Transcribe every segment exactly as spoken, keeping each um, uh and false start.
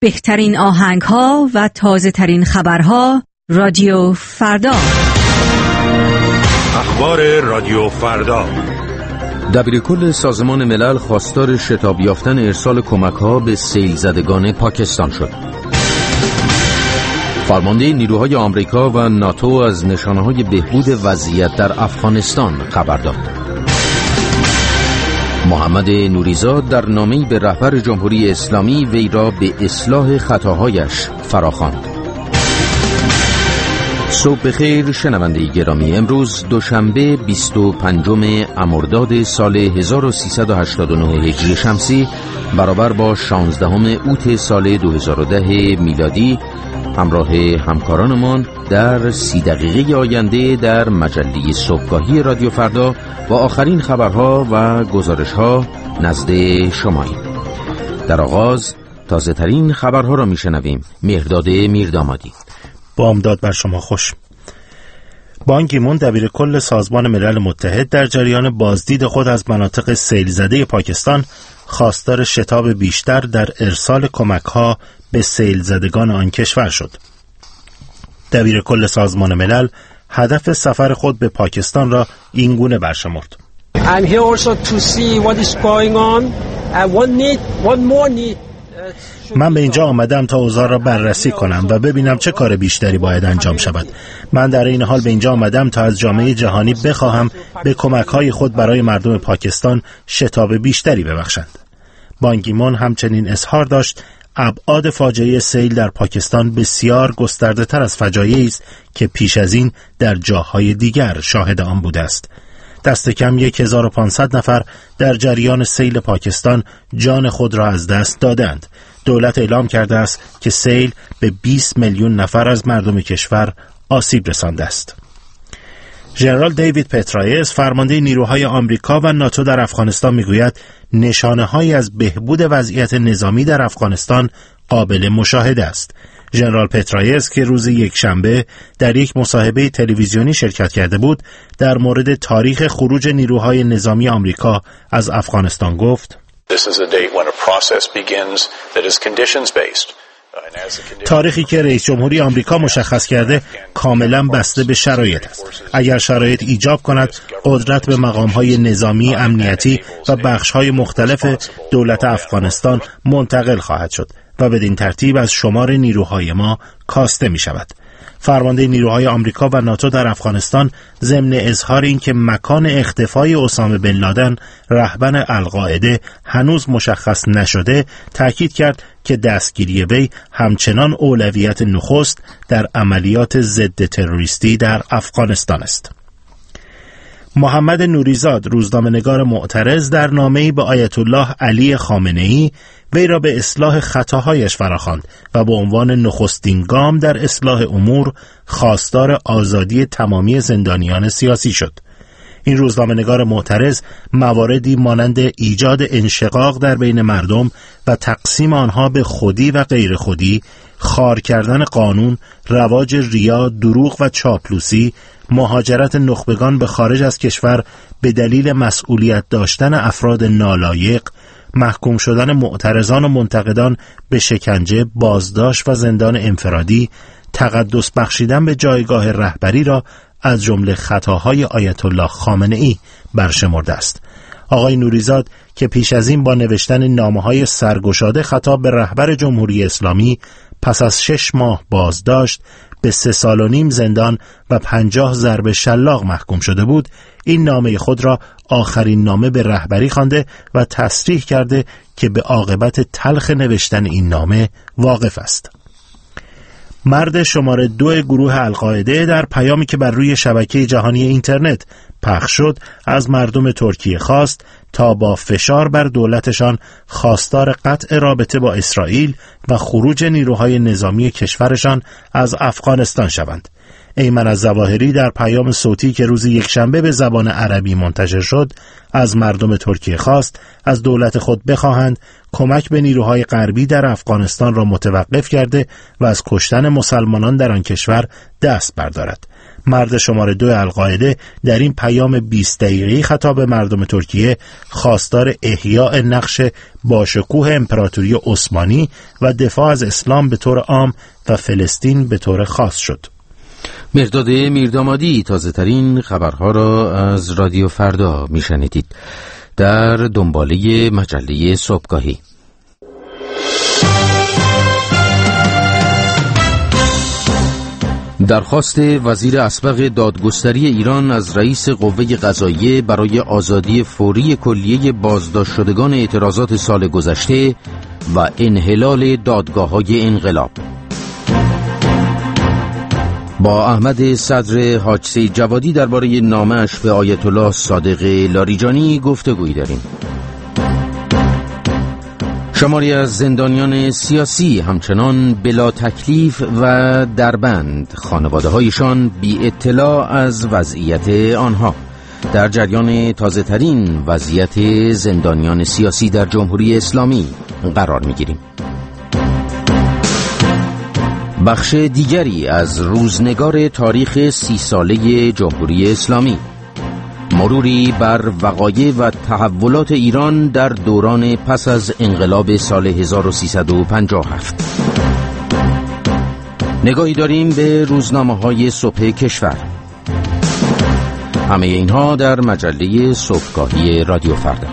بهترین آهنگ‌ها و تازه‌ترین خبرها رادیو فردا. اخبار رادیو فردا. دبیرکل سازمان ملل خواستار شتاب یافتن ارسال کمک‌ها به سیل زدگان پاکستان شد. فرمانده نیروهای آمریکا و ناتو از نشانه‌های بهبود وضعیت در افغانستان خبر داد. محمد نوریزاد در نامه‌ای به رهبر جمهوری اسلامی وی را به اصلاح خطاهایش فراخواند. صبح بخیر شنونده گرامی، امروز دوشنبه بیست و پنجم مرداد سال هزار و سیصد و هشتاد و نه هجری شمسی برابر با شانزدهم اوت سال دو هزار و ده میلادی همراه همکارانمان در سی دقیقه آینده در مجله صبحگاهی رادیو فردا با آخرین خبرها و گزارش‌ها نزد شماییم. در آغاز تازه ترین خبرها را میشنویم. مهرداد میردامادی. بامداد بر شما خوش. بان کی مون دبیر کل سازمان ملل متحد در جریان بازدید خود از مناطق سیل زده پاکستان خواستار شتاب بیشتر در ارسال کمک‌ها به سیل زدگان آن کشور شد. دبیر کل سازمان ملل هدف سفر خود به پاکستان را این گونه برشمرد: I'm here also to see what is going on and one need one more need. من به اینجا آمدم تا اوضاع را بررسی کنم و ببینم چه کار بیشتری باید انجام شود. من در این حال به اینجا آمدم تا از جامعه جهانی بخواهم به کمک‌های خود برای مردم پاکستان شتاب بیشتری ببخشند. بان کی مون همچنین اظهار داشت ابعاد فاجعه سیل در پاکستان بسیار گسترده تر از فجایعی است که پیش از این در جاهای دیگر شاهد آن بوده است. دست کم هزار و پانصد نفر در جریان سیل پاکستان جان خود را از دست دادند. دولت اعلام کرده است که سیل به بیست میلیون نفر از مردم کشور آسیب رسانده است. ژنرال دیوید پترایس فرمانده نیروهای آمریکا و ناتو در افغانستان میگوید نشانه‌هایی از بهبود وضعیت نظامی در افغانستان قابل مشاهده است. ژنرال پترایس که روز یکشنبه در یک مصاحبه تلویزیونی شرکت کرده بود در مورد تاریخ خروج نیروهای نظامی آمریکا از افغانستان گفت: This is a date when a process begins that is conditions based. تاریخی که رئیس جمهوری آمریکا مشخص کرده کاملا بسته به شرایط است. اگر شرایط ایجاب کند قدرت به مقام‌های نظامی، امنیتی و بخش‌های مختلف دولت افغانستان منتقل خواهد شد و بدین ترتیب از شمار نیروهای ما کاسته می شود. فرمانده نیروهای آمریکا و ناتو در افغانستان ضمن اظهار این که مکان اختفای اسامه بن لادن رهبر القاعده هنوز مشخص نشده تاکید کرد که دستگیری وی همچنان اولویت نخست در عملیات ضد تروریستی در افغانستان است. محمد نوریزاد روزنامه‌نگار معترض در نامه‌ای به آیت الله علی خامنه‌ای وی را به اصلاح خطاهایش فراخواند و به عنوان نخستین گام در اصلاح امور خواستار آزادی تمامی زندانیان سیاسی شد. این روزنامه‌نگار معترض مواردی مانند ایجاد انشقاق در بین مردم و تقسیم آنها به خودی و غیر خودی، خار کردن قانون، رواج ریا، دروغ و چاپلوسی، مهاجرت نخبگان به خارج از کشور به دلیل مسئولیت داشتن افراد نالایق، محکوم شدن معترضان و منتقدان به شکنجه، بازداشت و زندان انفرادی، تقدس بخشیدن به جایگاه رهبری را از جمله خطاهای آیت الله خامنه‌ای برشمرده است. آقای نوریزاد که پیش از این با نوشتن نامه‌های سرگشاده خطاب به رهبر جمهوری اسلامی پس از شش ماه بازداشت، به سه سال و نیم زندان و پنجاه ضرب شلاق محکوم شده بود، این نامه خود را آخرین نامه به رهبری خوانده و تصریح کرده که به عاقبت تلخ نوشتن این نامه واقف است. مرد شماره دو گروه القاعده در پیامی که بر روی شبکه جهانی اینترنت پخش شد از مردم ترکیه خواست تا با فشار بر دولتشان خواستار قطع رابطه با اسرائیل و خروج نیروهای نظامی کشورشان از افغانستان شوند. ایمن الظواهری در پیام صوتی که روز یکشنبه به زبان عربی منتشر شد از مردم ترکیه خواست از دولت خود بخواهند کمک به نیروهای غربی در افغانستان را متوقف کرده و از کشتن مسلمانان در آن کشور دست بردارد. مرد شماره دو القاعده در این پیام بیست دقیقه‌ای خطاب به مردم ترکیه خواستار احیاء نقش باشکوه امپراتوری عثمانی و دفاع از اسلام به طور عام و فلسطین به طور خاص شد. مرداد میردامادی تازه ترین خبرها را از رادیو فردا میشنیدید در دنباله مجله صبحگاهی. درخواست وزیر اسبق دادگستری ایران از رئیس قوه قضاییه برای آزادی فوری کلیه بازداشت شدگان اعتراضات سال گذشته و انحلال دادگاه‌های انقلاب. با احمد صدر حاج سید جوادی درباره نامه‌اش به آیت الله صادق لاریجانی گفتگویی داریم. شماری از زندانیان سیاسی همچنان بلا تکلیف و دربند، خانواده‌هایشان بی اطلاع از وضعیت آنها. در جریان تازه ترین وضعیت زندانیان سیاسی در جمهوری اسلامی قرار می‌گیریم. بخش دیگری از روزنگار تاریخ سی ساله جمهوری اسلامی، مروری بر وقایع و تحولات ایران در دوران پس از انقلاب سال هزار و سیصد و پنجاه و هفت. نگاهی داریم به روزنامه‌های صبح کشور. همه اینها در مجله صبحگاهی رادیو فردا.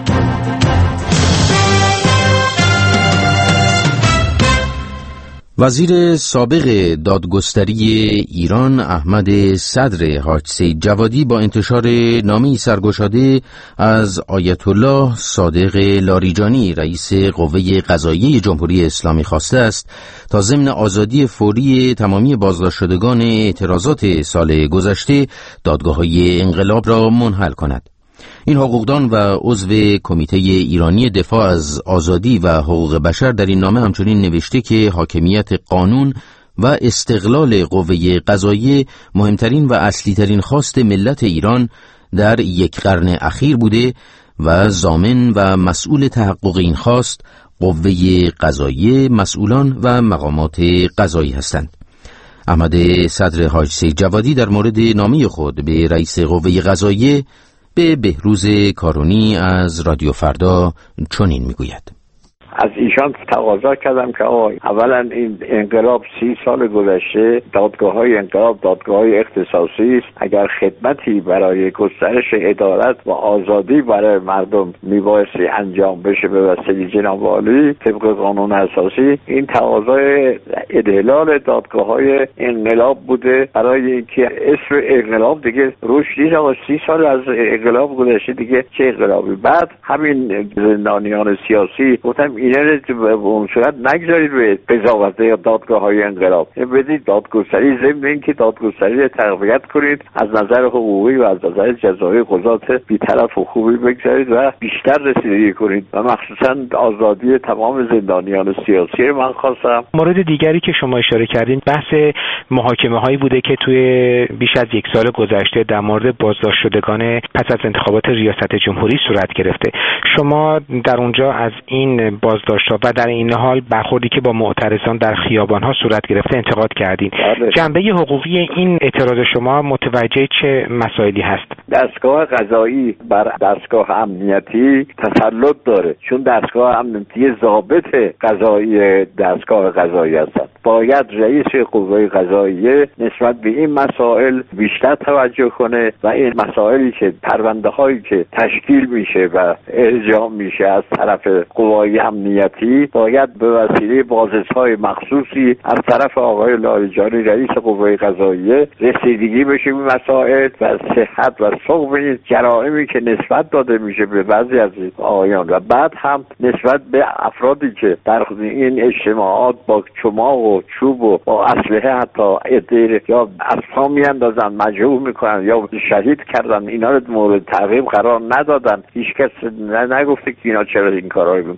وزیر سابق دادگستری ایران احمد صدر حاج سید جوادی با انتشار نامه‌ای سرگشاده از آیت الله صادق لاریجانی رئیس قوه قضاییه جمهوری اسلامی خواسته است تا ضمن آزادی فوری تمامی بازداشت شدگان اعتراضات سال گذشته دادگاه‌های انقلاب را منحل کند. این حقوقدان و عضو کمیته ایرانی دفاع از آزادی و حقوق بشر در این نامه همچنین نوشته که حاکمیت قانون و استقلال قوه قضاییه مهمترین و اصلی ترین خواست ملت ایران در یک قرن اخیر بوده و ضامن و مسئول تحقق این خواست قوه قضاییه، مسئولان و مقامات قضایی هستند. احمد صدر حاج سید جوادی در مورد نامه خود به رئیس قوه قضاییه به بهروز کارونی از رادیو فردا چنین میگوید: از ایشان تقاضا کردم که آقا اولا این انقلاب سی سال گذشته، دادگاه‌های انقلاب دادگاه‌های اختصاصی است. اگر خدمتی برای گسترش عدالت و آزادی برای مردم میبایستی انجام بشه به وسیله جناب عالی طبق قانون اساسی، این تقاضای انحلال دادگاه‌های انقلاب بوده برای اینکه اسم انقلاب دیگه روش نیست. آقا سی سال از انقلاب گذشته، دیگه چه انقلابی؟ بعد همین زندانیان سیاسی گفتم اینا رو به اون صورت نگذارید به قضاوت یا دادگاه‌های انقلاب، بدید دادگستری، ضمن اینکه دادگستری رو تقویت کنید، از نظر حقوقی و از نظر جزایی قضات بی‌طرف و خوبی بگذارید و بیشتر رسیدگی کنید و مخصوصا آزادی تمام زندانیان سیاسی رو من خواستم. مورد دیگری که شما اشاره کردین بحث محاکمه‌هایی بوده که توی بیش از یک سال گذشته در مورد بازداشت شدگان پس از انتخابات ریاست جمهوری صورت گرفته. شما در اونجا از این بازداشت‌ها و در این حال برخوردی که با معترضان در خیابان‌ها صورت گرفته انتقاد کردین. جنبه حقوقی این اعتراض شما متوجه چه مسائلی هست؟ دستگاه قضایی بر دستگاه امنیتی تسلط داره، چون دستگاه امنیتی ضابط قضایی دستگاه قضایی هستند. باید رئیس قوه قضاییه نسبت به این مسائل بیشتر توجه کنه و این مسائلی که پرونده هایی که تشکیل میشه و ارجاع میشه از طرف قوای امنیتی باید به وسیله بازرس‌های مخصوصی از طرف آقای لاریجانی رئیس قوه قضاییه رسیدگی بشه به مسائل و صحت و ثبوت این جرائمی که نسبت داده میشه به بعضی از آقایان و بعد هم نسبت به افرادی که در این اجتماعات با چماق و چوب و با اسلحه حتی ادیر یا اصلا میاندازن، مجروح میکنن یا شهید کردن، اینا رو مورد تعقیب قرار ندادن. هیچ کس نگفته که اینا چرا این کارا رو میکنن.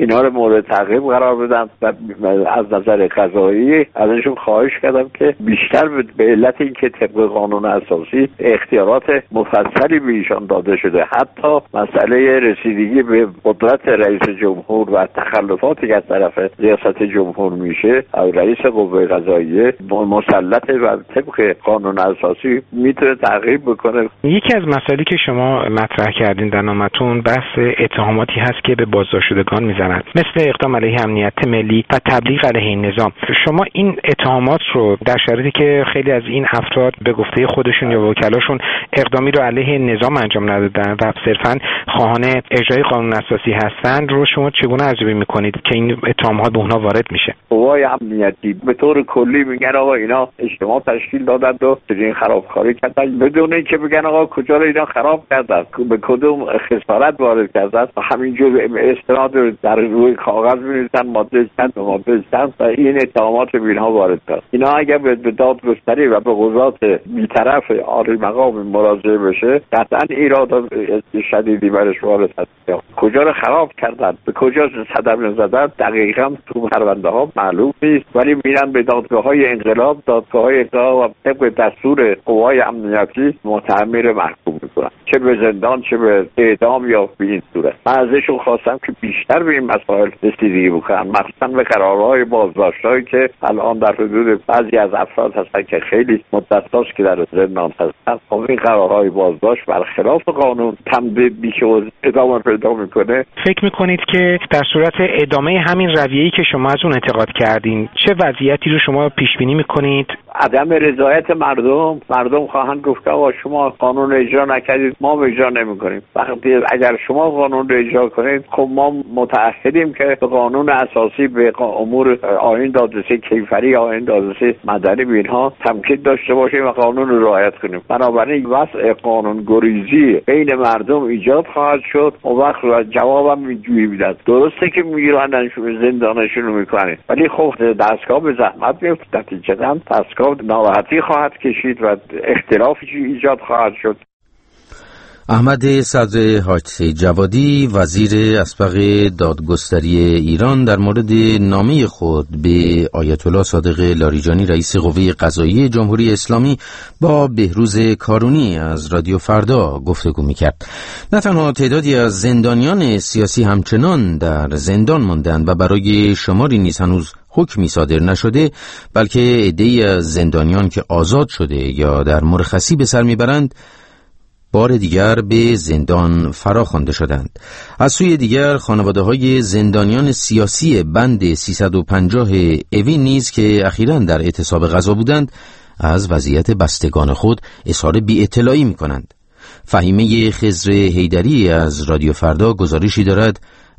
اینا رو مورد تعقیب قرار بدم و از نظر قضایی ازشون خواهش کردم که بیشتر به علت اینکه طبق قانون اساسی اختیارات مفصلی به ایشان داده شده، حتی مسئله رسیدگی به قدرت رئیس جمهور و تخلفاتی که از طرف ریاست جمهور میشه او رئیس قوه قضاییه مسلطه و طبق قانون اساسی میتونه تعقیب بکنه. یکی از مسائلی که شما مطرح کردین در نامتون بحث اتهاماتی هست که به بازداشتشدگان میزنند، مثل اقدام علیه امنیت ملی و تبلیغ علیه این نظام. شما این اتهامات رو در شرایطی که خیلی از این افراد به گفته خودشون یا وکلاشون اقدامی رو علیه نظام انجام ندادن و صرفاً خواهان اجرای قانون اساسی هستند رو شما چگونه ارزیابی میکنید که این اتهامات به اونها وارد میشه؟ قوای امنیتی به طور کلی میگن آقا اینا اجتماع تشکیل دادن و این خرابکاری کردن بدون اینکه بگن آقا کجا رو اینا خراب کردن، به کدوم خسارت وارد کردن، همینجور استناد در روی کاغذ می‌نویسن ماده چند و ماده چند و این اتهامات به اینها وارد کردن. اینا اگر به دادگستری و به قضات بی‌طرف عالی مقام مراجعه بشه قطعاً ایراد شدیدی برش وارد هست. کجا رو خراب کردن، به کجا صدمه زدن دقیقاً تو پرونده ها معلوم نیست، ولی میرن به دادگاه‌های انقلاب، دادگاه‌های انقلاب و طبق دستور قوای امنیتی متهم رو محکوم میکنن، چه به زندان چه به اعدام یا به این صورت. من ازشون خواستم که بیشتر به این مسائل رسیدگی بکنن، مخصوصا به قرارهای بازداشت‌هایی که الان در حدود بعضی از افراد هستن که خیلی مدت‌هاست که در زندان هستن. خب این قرارهای بازداشت برخلاف قانون تمدید میشه و ادامه پیدا میکنه. فکر میکنید که در صورت ادامه همین رویه‌ای که شما از اون انتقاد کردین چه وضعیتی رو شما پیش بینی میکنید؟ عدم رضایت مردم، مردم خواهند گفت آقا شما قانون اجرا نکردید ما اجرا نمی‌کنیم. وقتی اگر شما قانون رو اجرا کنید خب ما متعهدیم که به قانون اساسی به امور آیین دادرسی کیفری، آیین دادرسی مدنی به اینها تمکین داشته باشیم و قانون رو رعایت کنیم. بنابراین وضع قانون گریزی بین مردم ایجاد خواهد شد و وقت جوابم میجویی میدن. درسته که میگیرنشون زندانشون رو میکنن ولی خب دستگاه به زحمت میفته، نتیجه‌اً دستگاه ناراحتی خواهد کشید و اختلافی ایجاد خواهد شد. احمد صدر حاج جوادی وزیر اسبق دادگستری ایران در مورد نامه خود به آیت الله صادق لاریجانی رئیس قوه قضاییه جمهوری اسلامی با بهروز کارونی از رادیو فردا گفتگو میکرد. نه تنها تعدادی از زندانیان سیاسی همچنان در زندان ماندند و برای شماری نیز هنوز حکمی صادر نشده، بلکه عده‌ای از زندانیان که آزاد شده یا در مرخصی به سر میبرند بار دیگر به زندان فرا خوانده شدند. از سوی دیگر خانواده‌های زندانیان سیاسی بند سیصد و پنجاه اوین نیز که اخیراً در اعتصاب غذا بودند از وضعیت بستگان خود اظهار بی‌اطلاعی می‌کنند. فهیمه خضر حیدری از رادیو فردا گزارشی دارد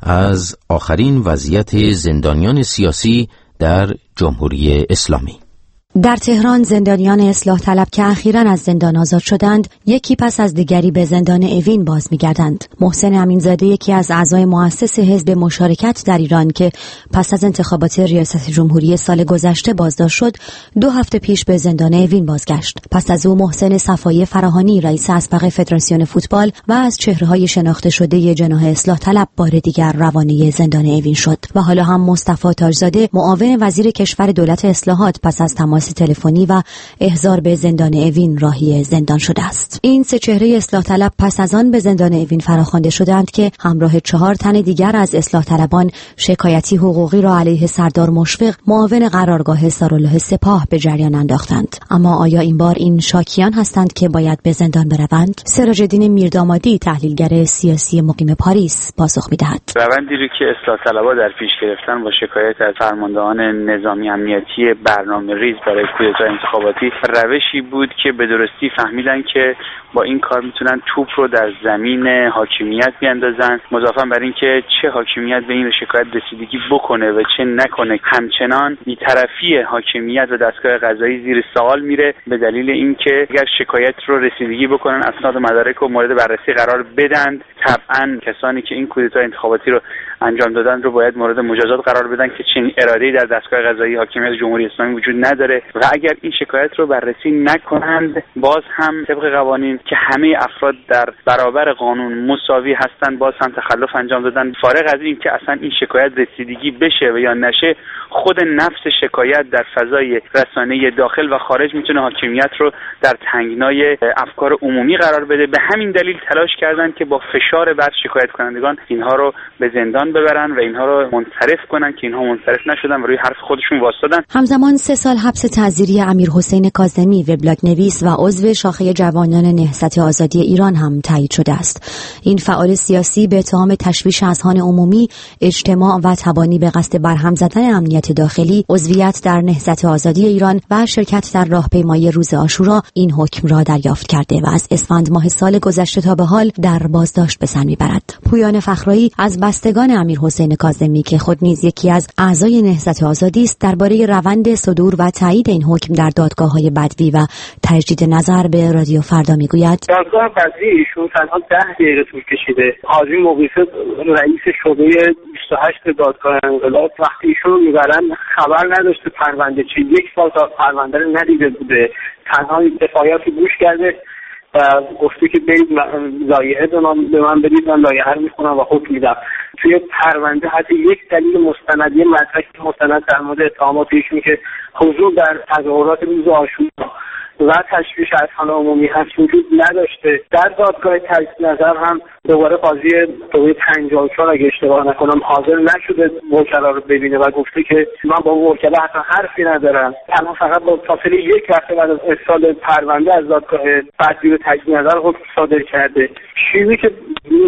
از آخرین وضعیت زندانیان سیاسی در جمهوری اسلامی. در تهران زندانیان اصلاح طلب که اخیراً از زندان آزاد شدند یکی پس از دیگری به زندان اوین باز می‌گردند. محسن امینزاده یکی از اعضای مؤسس حزب مشارکت در ایران که پس از انتخابات ریاست جمهوری سال گذشته بازداشت شد دو هفته پیش به زندان اوین بازگشت. پس از او محسن صفایی فراهانی رئیس اسبق فدراسیون فوتبال و از چهره‌های شناخته شده جناح اصلاح طلب بار دیگر روانه زندان اوین شد و حالا هم مصطفی تاجزاده معاون وزیر کشور دولت اصلاحات پس از تماس تلفنی و احضار به زندان اوین راهی زندان شده است. این سه چهره اصلاح طلب پس از آن به زندان اوین فراخوانده شدند که همراه چهار تن دیگر از اصلاح طلبان شکایتی حقوقی را علیه سردار مشفق معاون قرارگاه سارالله سپاه به جریان انداختند. اما آیا این بار این شاکیان هستند که باید به زندان بروند؟ سراج الدین میردامادی تحلیلگر سیاسی مقیم پاریس پاسخ می‌دهد. روندی رو که اصلاح طلبها در پیش گرفتن با شکایت از فرماندهان نظامی امنیتی برنامه‌ریز برای کودتا انتخاباتی روشی بود که به درستی فهمیدن که با این کار میتونن توپ رو در زمین حاکمیت بیاندازن، مضافاً بر این که چه حاکمیت به این شکایت رسیدگی بکنه و چه نکنه. همچنان بی‌طرفی حاکمیت و دستگاه قضایی زیر سوال میره به دلیل اینکه اگر شکایت رو رسیدگی بکنن اسناد و مدارک رو مورد بررسی قرار بدن، طبعاً کسانی که این کودتا انتخاباتی رو انجام دادن رو باید مورد مجازات قرار بدن که چنین اراده‌ای در دستگاه قضایی حاکمیت جمهوری اسلامی وجود نداره. و اگر این شکایت رو بررسی نکنند باز هم طبق قوانین که همه افراد در برابر قانون مساوی هستند باز هم تخلف انجام دادن. فارغ از این که اصلا این شکایت رسیدگی بشه و یا نشه، خود نفس شکایت در فضای رسانه داخل و خارج میتونه حاکمیت رو در تنگنای افکار عمومی قرار بده. به همین دلیل تلاش کردن که با فشار بر شکایت کنندگان اینها رو به زندان ببرن و اینها رو منصرف کنن که اینها منصرف نشدن و روی حرف خودشون وایسادن. همزمان سه سال حبس تعزیری امیرحسین کاظمی، وبلاگ نویس و عضو شاخه جوانان نهضت آزادی ایران هم تایید شده است. این فعال سیاسی به اتهام تشویش اذهان عمومی، اجتماع و تبانی به قصد برهم زدن امنیت داخلی، عضویت در نهضت آزادی ایران و شرکت در راهپیمایی روز عاشورا این حکم را دریافت کرده و از اسفند ماه سال گذشته تا به حال در بازداشت به سر میبرد. پویان فخرایی از بستگان امیرحسین کاظمی که خود نیز یکی از اعضای نهضت آزادی است درباره روند صدور و تایید این حکم در دادگاه‌های بدوی و تجدید نظر به رادیو فردا میگوید: دادگاه بدوی ایشون تنها ده دقیقه طول کشیده. قاضی مقیسه رئیس شعبه بیست و هشت دادگاه انقلاب وقتی ایشون رو میبرن خبر نداشته پرونده چی، یک سال تا پرونده رو ندیده بوده، تنها دفاعاتی گوش کرده و گفته که برید لایحه به من, به من بدید، من لایحه رو میخونم و حکم میدم. توی پرونده حتی یک دلیل مستند، یه مدرک مستند در مورد اتهامات ایشون که حضور در تظاهرات روز عاشورا و تشویش اذهان عمومی هست وجود نداشته. در دادگاه تجدید نظر هم دوباره قاضی دوره پنجاه و چهار اگه اشتباه نکنم حاضر نشده وکلا رو ببینه و گفته که من با وکلا حتی حرفی ندارم. تنها فقط با فاصله یک هفته بعد از ارسال پرونده از دادگاه بدوی به تجدید نظر حکم صادر کرده. چیزی که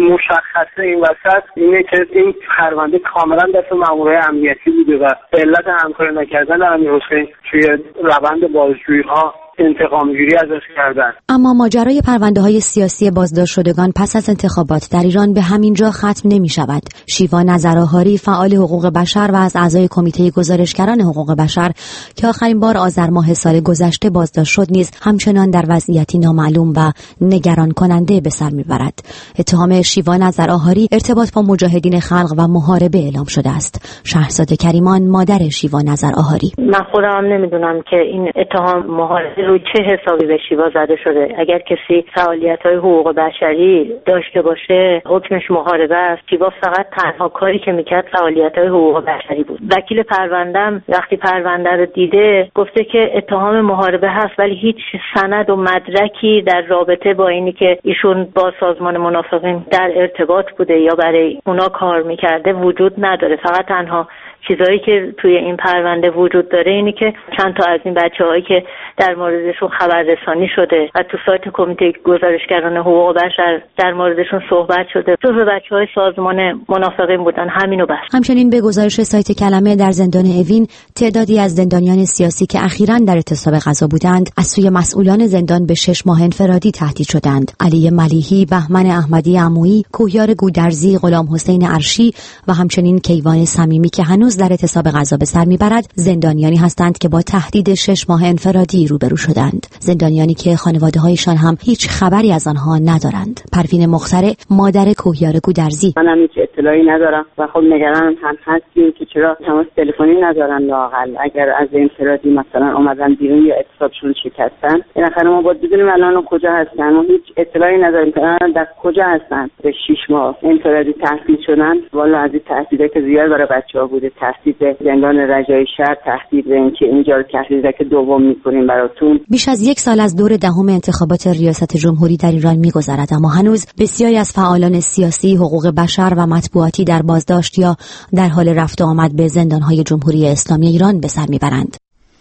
مشخصه این وسط اینه که این پرونده کاملا دست مامورای امنیتی بوده و به علت همکاری نکردن امیرحسین توی روند بازجویی‌ها انتقام‌گیری ازش کردن. اما ماجرای پرونده‌های سیاسی بازداشت شدگان پس از انتخابات در ایران به همین جا ختم نمی‌شود. شیوا نظرآهاری، فعال حقوق بشر و از اعضای کمیته گزارشگران حقوق بشر که آخرین بار آذر ماه سال گذشته بازداشت شد نیز همچنان در وضعیتی نامعلوم و نگران کننده به سر می‌برد. اتهام شیوا نظرآهاری ارتباط با مجاهدین خلق و محاربه اعلام شده است. شهرزاد کریمان، مادر شیوا نظرآهاری: من خودم نمی‌دونم که این اتهام محاربه روی چه حسابی به شیوا زده شده. اگر کسی فعالیت‌های حقوق بشری داشته باشه حکمش محاربه است. شیوا فقط تنها کاری که میکرد فعالیت‌های حقوق بشری بود. وکیل پروندم وقتی پرونده رو دیده گفته که اتهام محاربه هست ولی هیچ سند و مدرکی در رابطه با اینی که ایشون با سازمان منافقین در ارتباط بوده یا برای اونا کار میکرده وجود نداره. فقط تنها چیزایی که توی این پرونده وجود داره اینی که چند تا از این بچه‌هایی که در موردشون خبررسانی شده و تو سایت کمیته گزارشگران حقوق بشر در موردشون صحبت شده جزو بچه‌های سازمان منافقین بودن، همینو بس. همچنین به گزارش سایت کلمه در زندان اوین تعدادی از زندانیان سیاسی که اخیراً در اعتصاب غذا بودند از سوی مسئولان زندان به شش ماه انفرادی تهدید شدند. علی ملیحی، بهمن احمدی عمویی، کوهیار گودرزی، غلام حسین عرشی و همچنین کیوان صمیمی که هنوز در اعتصاب غذا به سر میبرد زندانیانی هستند که با تهدید شش ماه انفرادی روبرو شدند. زندانیانی که خانواده‌هایشان هم هیچ خبری از آنها ندارند. پروین مخترع، مادر کوهیار گودرزی: منم هیچ اطلاعی ندارم و خب نگرانم هم هستیم که چرا تماس تلفنی ندارن. لااقل اگر از انفرادی مثلا اومدن بیرون یا اعتصابشون شکستن بالاخره ما باید بدونیم الان کجا هستن. ما هیچ اطلاعی نداریم که الان در کجا هستن. به شش ماه انفرادی تهدید شدن. والا از این تهدیدات که زیاد برای بچه‌ها بوده، تهدید زندان رجایی شهر، تهدید به اینکه اینجا رو تهدید که دوم می‌کنیم براتون. بیش از یک سال از دور دهم انتخابات ریاست جمهوری در ایران می‌گذرد اما هنوز بسیاری از فعالان سیاسی، حقوق بشر و مطبوعاتی در بازداشت یا در حال رفت و آمد به زندان‌های جمهوری اسلامی ایران به سر می‌برند.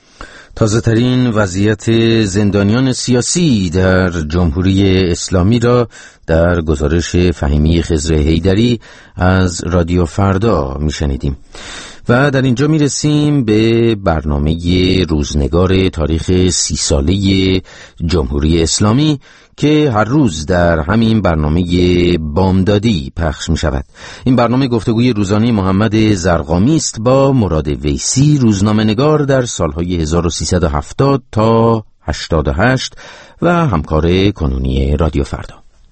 تازه‌ترین وضعیت زندانیان سیاسی در جمهوری اسلامی را در گزارش فهیمی خضر حیدری از رادیو فردا میشنیدیم و در اینجا میرسیم به برنامه روزنگار تاریخ سی ساله جمهوری اسلامی که هر روز در همین برنامه بامدادی پخش می شود. این برنامه گفتگوی روزانه محمد زرقامی است با مراد ویسی، روزنامه نگار در سالهای هزار و سیصد و هفتاد تا هشتاد و هشت و همکار کنونی رادیو فردا.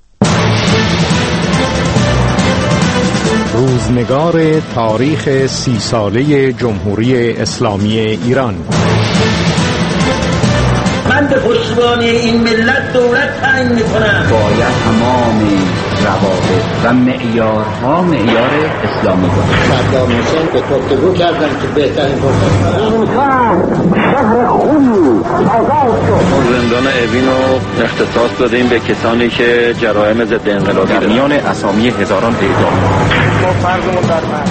روزنگار تاریخ سی ساله جمهوری اسلامی ایران. من به پشتیبانی این ملت دولت تعیین میکنم. باید تمام روابط و معیارها معیار اسلامی باشه. صدام حسین به گفتگو کردن که بهترین فرصت این شهر خوبی آزاد شد. زندان اوین رو اختصاص دادیم به کسانی که جرایم ضد انقلابی در میان اسامی هزاران اعدام. ما فرضمون در من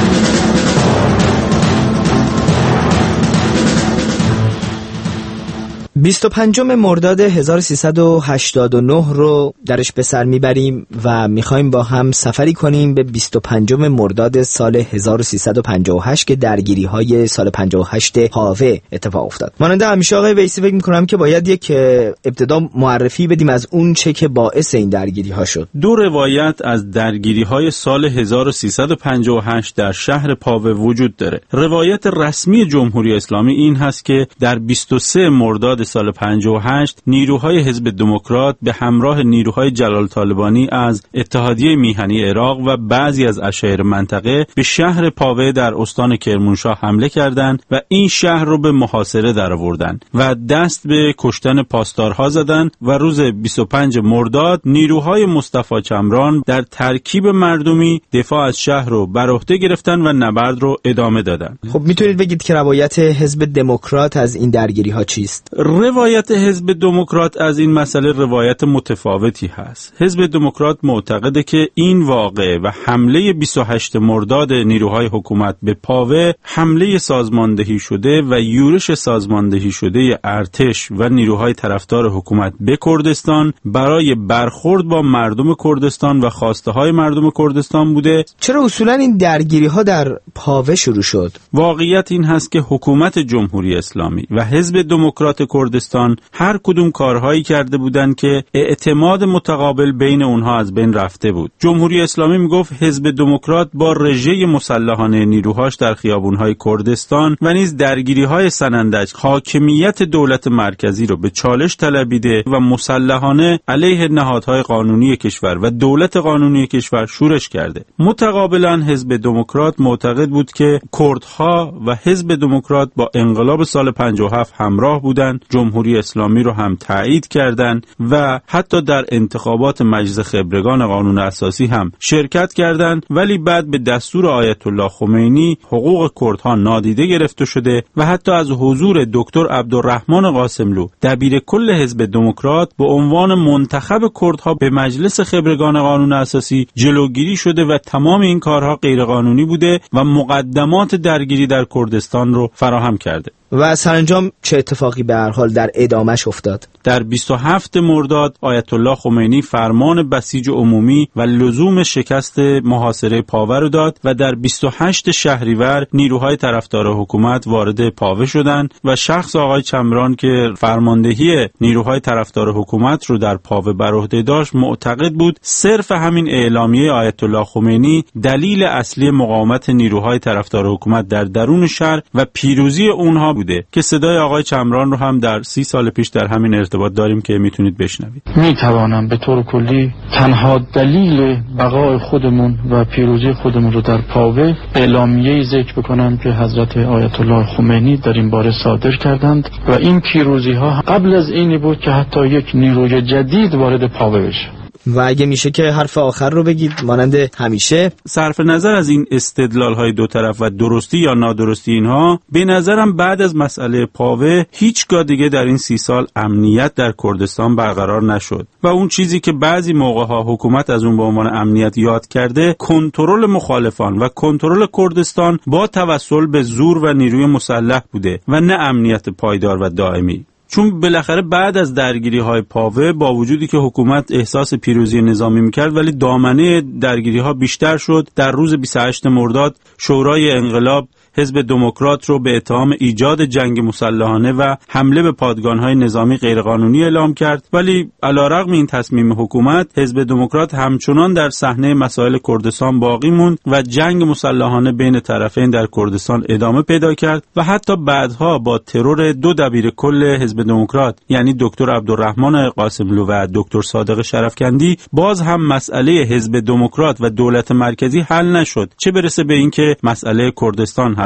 بیست و پنجم مرداد هزار و سیصد و هشتاد و نه رو درش به سر میبریم و میخوایم با هم سفری کنیم به بیست و پنجم مرداد سال هزار و سیصد و پنجاه و هشت که درگیری های سال پنجاه و هشت پاوه اتفاق افتاد. ماننده همیشه آقای ویسی فکر میکنم که باید یک ابتدا معرفی بدیم از اون چه که باعث این درگیری ها شد. دو روایت از درگیری های سال هزار و سیصد و پنجاه و هشت در شهر پاوه وجود داره. روایت رسمی جمهوری اسلامی این هست که در بیست و سوم مرداد سال پنجاه و هشت نیروهای حزب دموکرات به همراه نیروهای جلال طالبانی از اتحادیه میهنی عراق و بعضی از اشایر منطقه به شهر پاوه در استان کرمانشاه حمله کردند و این شهر رو به محاصره درآوردند و دست به کشتن پاسدارها زدند و روز بیست و پنجم مرداد نیروهای مصطفی چمران در ترکیب مردمی دفاع از شهر رو بر عهده گرفتن و نبرد رو ادامه دادند. خب میتونید بگید که روایت حزب دموکرات از این درگیری ها چیست؟ روایت حزب دموکرات از این مسئله روایت متفاوتی هست. حزب دموکرات معتقده که این واقعه و حمله بیست و هشتم مرداد نیروهای حکومت به پاوه حمله سازماندهی شده و یورش سازماندهی شده ارتش و نیروهای طرفدار حکومت به کردستان برای برخورد با مردم کردستان و خواسته های مردم کردستان بوده. چرا اصولا این درگیری ها در پاوه شروع شد؟ واقعیت این هست که حکومت جمهوری اسلامی و حزب دموکرات کردستان هر کدوم کارهایی کرده بودند که اعتماد متقابل بین اونها از بین رفته بود. جمهوری اسلامی میگفت حزب دموکرات با رژه مسلحانه نیروهاش در خیابونهای کردستان و نیز درگیری‌های سنندج حاکمیت دولت مرکزی رو به چالش طلبیده و مسلحانه علیه نهادهای قانونی کشور و دولت قانونی کشور شورش کرده. متقابلا حزب دموکرات معتقد بود که کردها و حزب دموکرات با انقلاب سال پنجاه و هفت همراه بودند، جمهوری اسلامی رو هم تایید کردند و حتی در انتخابات مجلس خبرگان قانون اساسی هم شرکت کردند، ولی بعد به دستور آیت الله خمینی حقوق کردها نادیده گرفته شده و حتی از حضور دکتر عبدالرحمن قاسملو دبیر کل حزب دموکرات به عنوان منتخب کردها به مجلس خبرگان قانون اساسی جلوگیری شده و تمام این کارها غیرقانونی بوده و مقدمات درگیری در کردستان رو فراهم کرده. و سرانجام چه اتفاقی به هر حال در ادامش افتاد؟ در بیست و هفتم مرداد آیت الله خمینی فرمان بسیج عمومی و لزوم شکست محاصره پاوه رو داد و در بیست و هشتم شهریور نیروهای طرفدار حکومت وارد پاوه شدند و شخص آقای چمران که فرماندهی نیروهای طرفدار حکومت رو در پاوه بر عهده داشت معتقد بود صرف همین اعلامیه آیت الله خمینی دلیل اصلی مقاومت نیروهای طرفدار حکومت در درون شهر و پیروزی اونها بوده که صدای آقای چمران رو هم در سی سال پیش در همین ارتباط داریم که میتونید بشنوید. میتوانم به طور کلی تنها دلیل بقای خودمون و پیروزی خودمون رو در پاوه اعلامیه‌ای ذکر بکنم که حضرت آیت الله خمینی در این باره صادر کردند و این پیروزی ها قبل از اینی بود که حتی یک نیروی جدید وارد پاوه بشه. و اگه میشه که حرف آخر رو بگید مانند همیشه. صرف نظر از این استدلال‌های دو طرف و درستی یا نادرستی اینها، به نظرم بعد از مسئله پاوه هیچگاه دیگه در این سی سال امنیت در کردستان برقرار نشد و اون چیزی که بعضی موقع‌ها حکومت از اون به عنوان امنیت یاد کرده کنترل مخالفان و کنترل کردستان با توسل به زور و نیروی مسلح بوده و نه امنیت پایدار و دائمی. چون بالاخره بعد از درگیری های پاوه با وجودی که حکومت احساس پیروزی نظامی میکرد ولی دامنه درگیری ها بیشتر شد. در روز بیست و هشتم مرداد شورای انقلاب حزب دموکرات رو به اتهام ایجاد جنگ مسلحانه و حمله به پادگان‌های نظامی غیرقانونی اعلام کرد، ولی علیرغم این تصمیم حکومت حزب دموکرات همچنان در صحنه مسائل کردستان باقی موند و جنگ مسلحانه بین طرفین در کردستان ادامه پیدا کرد و حتی بعدها با ترور دو دبیر کل حزب دموکرات یعنی دکتر عبدالرحمن قاسملو و دکتر صادق شرفکندی باز هم مسئله حزب دموکرات و دولت مرکزی حل نشد، چه برسه به اینکه مسئله کردستان حل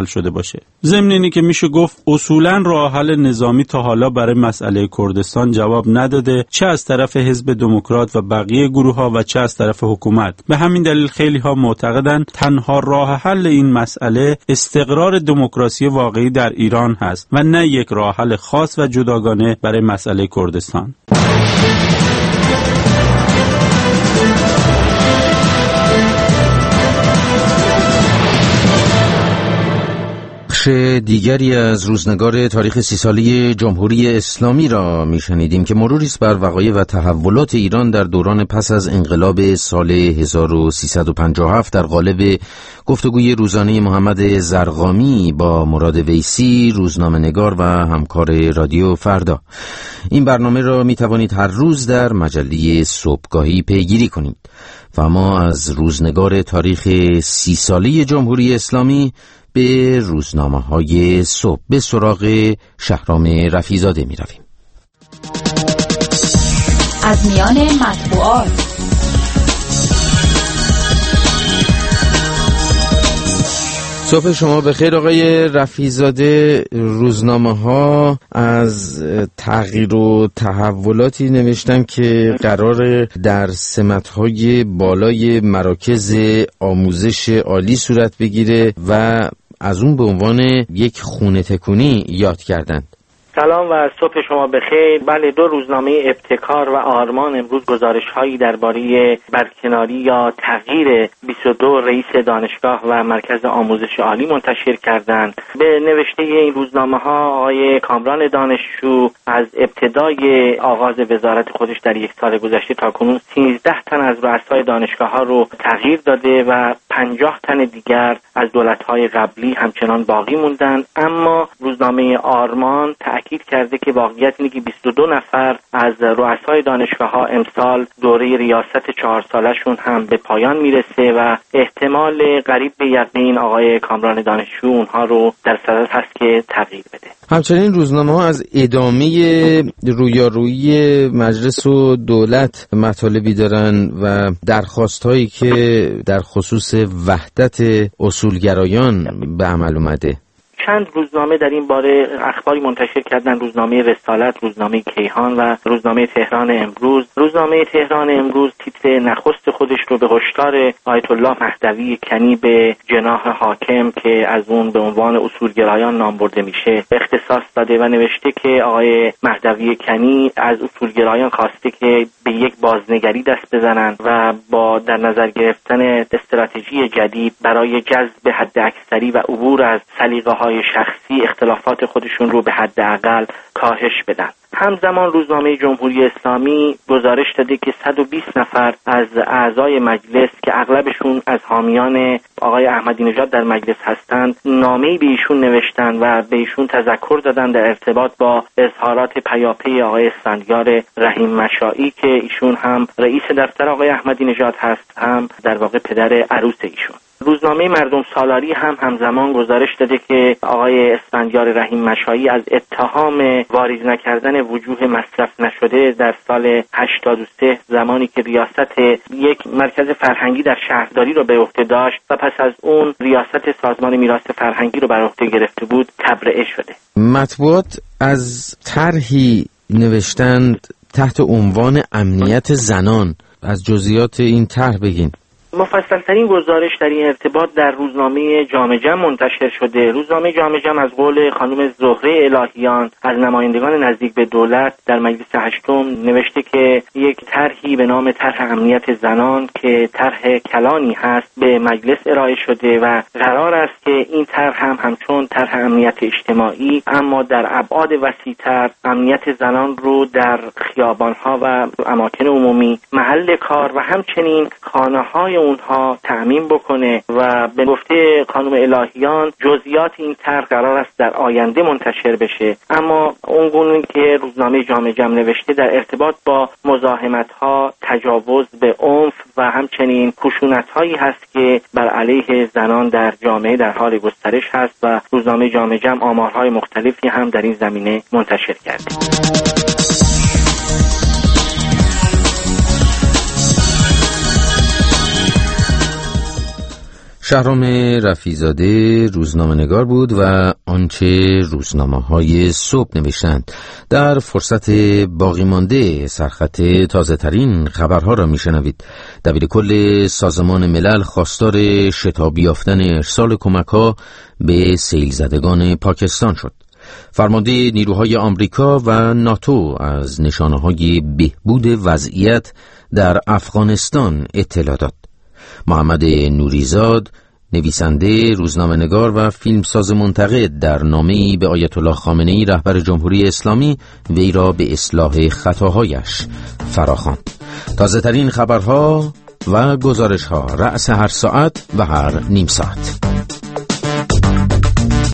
حل شده باشه. ضمن اینی که میشه گفت اصولاً راه حل نظامی تا حالا برای مسئله کردستان جواب نداده، چه از طرف حزب دموکرات و بقیه گروه‌ها و چه از طرف حکومت. به همین دلیل خیلی ها معتقدند تنها راه حل این مسئله استقرار دموکراسی واقعی در ایران هست و نه یک راه حل خاص و جداگانه برای مسئله کردستان. بخش دیگری از روزنگار تاریخ سی ساله جمهوری اسلامی را میشنیدیم که مروری است بر وقایع و تحولات ایران در دوران پس از انقلاب سال هزار و سیصد و پنجاه و هفت در قالب گفتگوی روزانه محمد زرقامی با مراد ویسی، روزنامه‌نگار و همکار رادیو فردا. این برنامه را می توانید هر روز در مجله صبحگاهی پیگیری کنید. و ما از روزنگار تاریخ سی ساله جمهوری اسلامی به روزنامه‌های صبح به سراغ شهرام رفیع‌زاده می رویم. از میان مطبوعات صبح شما بخیر آقای رفیع‌زاده. روزنامه‌ها از تغییر و تحولاتی نوشتن که قرار در سمت‌های بالای مراکز آموزش عالی صورت بگیره و از اون به عنوان یک خونه تکونی یاد کردند. سلام و صبح شما بخیر. بله، دو روزنامه ابتکار و آرمان امروز گزارش‌هایی درباره برکناری یا تغییر بیست و دو رئیس دانشگاه و مرکز آموزش عالی منتشر کردند. به نوشته این روزنامه‌ها آقای کامران دانشجو از ابتدای آغاز وزارت خودش در یک سال گذشته تا کنون سیزده تن از رؤسای دانشگاه‌ها رو تغییر داده و پنجاه تن دیگر از دولت‌های قبلی همچنان باقی موندن. اما روزنامه آرمان تأکید کرده که واقعیت اینه که بیست و دو نفر از رؤسای دانشگاه‌ها امسال دوره ریاست چهار سالشون هم به پایان میرسه و احتمال قریب به یقین آقای کامران دانشجو اونها رو در صدد هست که تغییر بده. همچنین روزنامه‌ها از ادامه رویارویی مجلس و دولت مطالبی دارن و درخواست‌هایی که در خصوص وحدت اصولگرایان به عمل اومده. چند روزنامه در این باره اخباری منتشر کردن، روزنامه رسالت، روزنامه کیهان و روزنامه تهران امروز. روزنامه تهران امروز تیتر نخست خودش رو به هشدار آیت الله مهدوی کنی به جناح حاکم که از اون به عنوان اصولگرایان نام برده میشه اختصاص داده و نوشته که آقای مهدوی کنی از اصولگرایان خواسته که به یک بازنگری دست بزنن و با در نظر گرفتن استراتژی جدید برای جذب حداکثری و عبور از سلیقه‌های شخصی اختلافات خودشون رو به حداقل کاهش بدن. همزمان روزنامه جمهوری اسلامی گزارش داده که صد و بیست نفر از اعضای مجلس که اغلبشون از حامیان آقای احمدی نژاد در مجلس هستند نامه‌ای به ایشون نوشتن و به ایشون تذکر دادن در ارتباط با اظهارات پیاپی آقای اسفندیار رحیم مشائی که ایشون هم رئیس دفتر آقای احمدی نژاد هست، هم در واقع پدر عروس ایشون. روزنامه مردم سالاری هم همزمان گزارش داده که آقای اسفندیار رحیم مشائی از اتهام واریز نکردن وجوه مصرف نشده در سال هشتاد و سه زمانی که ریاست یک مرکز فرهنگی در شهرداری رو به عهده داشت و پس از اون ریاست سازمان میراث فرهنگی رو بر عهده گرفته بود تبرئه شده. مطبوعات از طرحی نوشتند تحت عنوان امنیت زنان. از جزئیات این طرح بگین. مفصل‌ترین گزارش در این ارتباط در روزنامه جامعه جمع منتشر شده. روزنامه جامعه جمع از قول خانم زهره الهیان از نمایندگان نزدیک به دولت در مجلس هشتم نوشته که یک طرحی به نام طرح امنیت زنان که طرح کلانی هست به مجلس ارائه شده و قرار است که این طرح هم همچون طرح امنیت اجتماعی اما در ابعاد وسیع‌تر امنیت زنان رو در خیابان‌ها و اماکن عمومی، محل کار و همچنین خانه‌های اونها تأمین بکنه و به گفته خانم الهیان جزئیات این طرح قرار است در آینده منتشر بشه. اما اونگونه که روزنامه جامعه جمع نوشته در ارتباط با مزاحمت‌ها، تجاوز به عنف و همچنین خشونت‌هایی هست که بر علیه زنان در جامعه در حال گسترش هست و روزنامه جامعه جمع آمارهای مختلفی هم در این زمینه منتشر کرده. شهرام رفیع‌زاده روزنامه‌نگار بود و آنچه روزنامه‌های صبح نوشتند. در فرصت باقی مانده سرخط تازه ترین خبرها را میشنوید. دبیر کل سازمان ملل خواستار شتاب یافتن ارسال کمک‌ها به سیل زدگان پاکستان شد. فرمانده نیروهای آمریکا و ناتو از نشانه‌های بهبود وضعیت در افغانستان اطلاع داد. محمد نوریزاد، نویسنده، روزنامه‌نگار و فیلمساز منتقد، در نامه‌ای به آیت الله خامنه‌ای رهبر جمهوری اسلامی وی را به اصلاح خطاهایش فراخواند. تازه ترین خبرها و گزارش‌ها رأس هر ساعت و هر نیم ساعت.